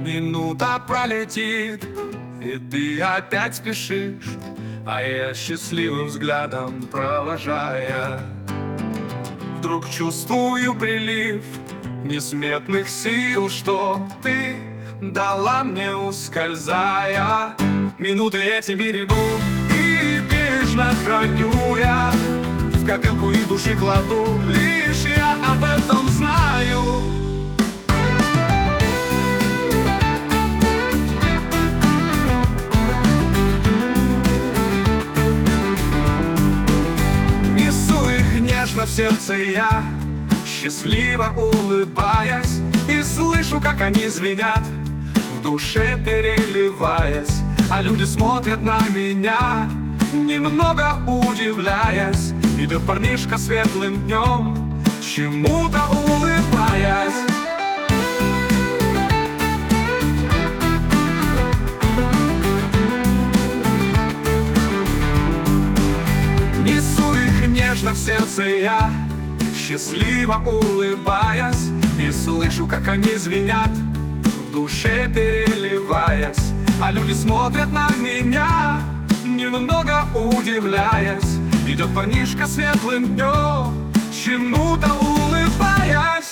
Минута пролетит, и ты опять спешишь, а я счастливым взглядом провожая. Вдруг чувствую прилив несметных сил, что ты дала мне, ускользая. Минуты эти берегу и бережно храню я, в копилку и души кладу, лишь я об этом знаю. Несу их нежно в сердце я, счастливо улыбаясь, и слышу, как они звенят, в душе переливаясь. А люди смотрят на меня, немного удивляясь. Идет парнишка светлым днем, чему-то улыбаясь. Несу их нежно в сердце я, счастливо улыбаясь, и слышу, как они звенят, в душе переливаясь. А люди смотрят на меня, немного удивляясь. Идет парнишка светлым днем, чему-то улыбаясь.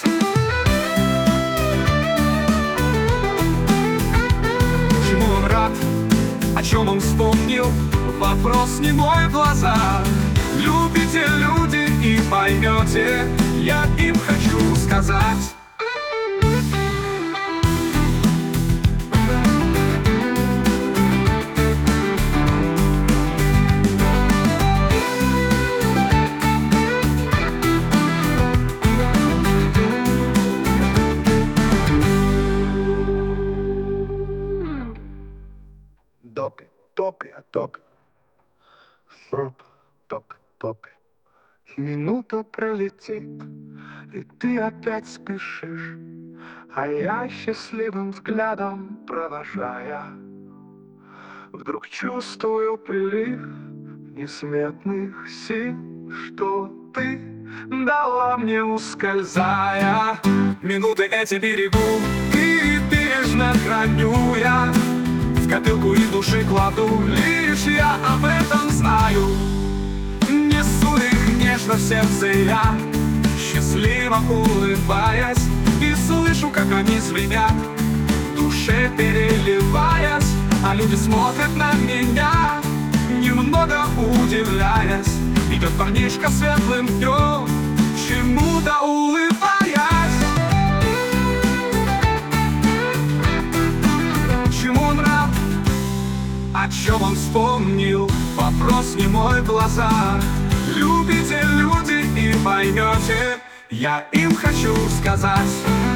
Чему он рад, о чем он вспомнил, вопрос не мой в глаза. Любите люди и поймете, я им хочу сказать. Топи, топи, топи, топи, топи. Минута пролетит, и ты опять спешишь, а я счастливым взглядом провожая. Вдруг чувствую прилив несметных сил, что ты дала мне, ускользая. Минуты эти берегу и бережно храню я, в копилку и души кладу, лишь я об этом знаю. Несу их нежно в сердце я, счастливо улыбаясь, и слышу, как они звенят, в душе переливаясь. А люди смотрят на меня, немного удивляясь. Идет парнишка светлым днем, чему-то улыбаясь. Чему он рад, о чем он вспомнил, вопрос не мой в глазах. Любите люди и поймете, я им хочу сказать.